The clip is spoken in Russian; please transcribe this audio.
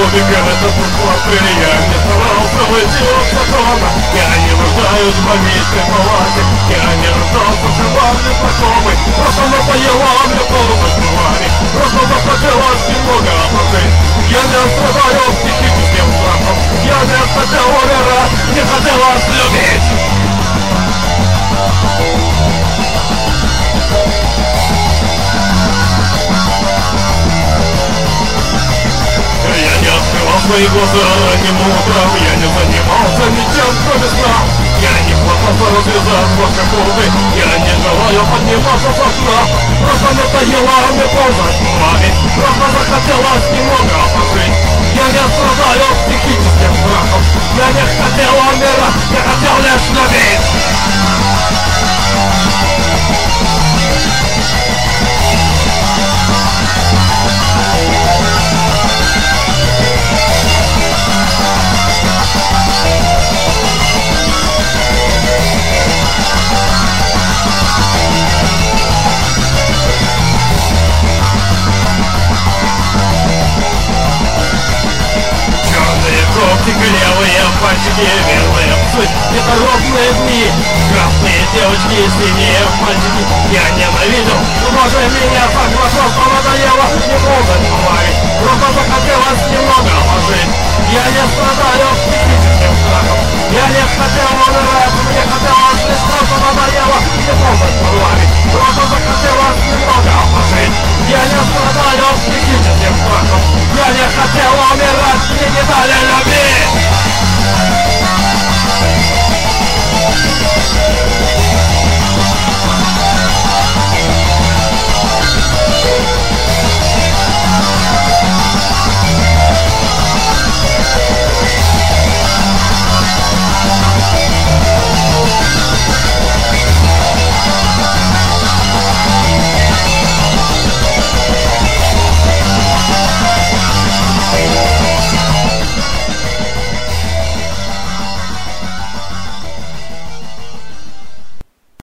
убегает от посмотрели. Я не старался выйти от закона. Я не нуждаюсь в больничной палате. Я не нуждался в желанной знакомой. Просто надоела мне полностью словами. Просто захотелось немного пожить. Я не страдаю психическим страхом. Я не хотел умирать, не хотелось любить. Я не открывал свои глаза ранним утром. Я не занимался ничем, кроме сна. Я не хватался развязать ваши путы. Я не желаю подниматься со сна. Просто надоело мне ползать с вами. Просто захотелось немного пожить. Я не страдаю психическим страхом. Я не хотел умирать, я хотел лишь любить. Левые пальчики, белые псы, неторопные дни, красные девочки, синие мальчики. Я ненавидел, боже, меня так просто надоело не ползать по вами. Просто захотелось немного пожить. Я не страдаю психическим страхом. Я не хотел умирать, мне хотелось лишь просто надоело не ползать по вами. Просто захотелось немного пожить. Я не страдаю психическим страхом. Я не хотел умирать, мне не дали любить.